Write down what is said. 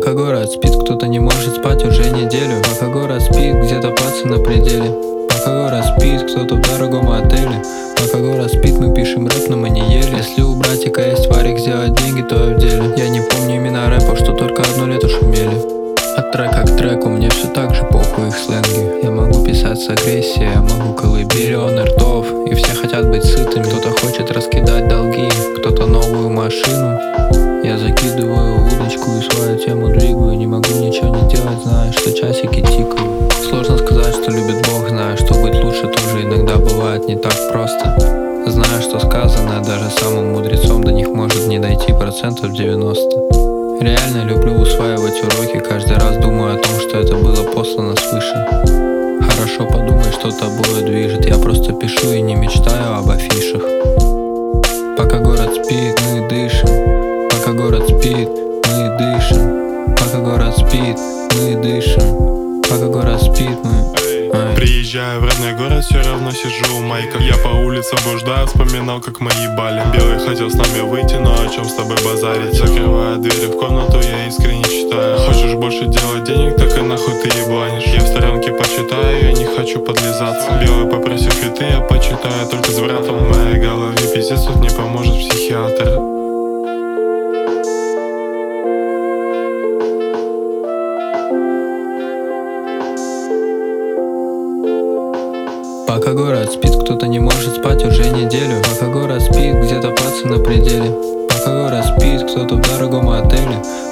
Пока город спит, кто-то не может спать уже неделю. Пока город спит, где-то пацы на пределе. Пока город спит, кто-то в дорогом отеле. Пока город спит, мы пишем рэп, но мы не ели. Если у братика есть варик сделать деньги, то я в деле. Я не помню имена рэпов, что только одно лето шумели. От трека к треку мне все так же похуй их сленги. Я могу писать с агрессией, я могу колыбель ртов. И все хотят быть сытыми. Кто-то хочет раскидать долги, кто-то новую машину. Я закидываю удочку и свою тему двигаю. Не могу ничего не делать, знаю, что часики тикают. Сложно сказать, что любит Бог, знаю, что быть лучше тоже иногда бывает не так просто. Знаю, что сказанное даже самым мудрецом до них может не дойти 90%. Реально люблю усваивать уроки, каждый раз думаю о том, что это было послано свыше. Хорошо подумай, что тобой движет, я просто пишу и не мечтаю об афишах. Пока город спит, мы дышим. Пока город спит, мы дышим. Пока город спит, мы дышим. Пока город спит, мы... Приезжаю в родной город, все равно сижу у майков. Я по улицам блуждаю, вспоминал, как мы ебали. Белый хотел с нами выйти, но о чем с тобой базарить? Закрывая двери в комнату, я искренне читаю. Хочешь больше делать денег, так и нахуй ты ебланишь. Я в сторонке почитаю, я не хочу подлизаться. Белый попросил фиты, я почитаю только с братом. В моей голове пиздец, тут не поможет психиатр. Пока город спит, кто-то не может спать уже неделю. Пока город спит, где-то пацы на пределе. Пока город спит, кто-то в дорогом отеле.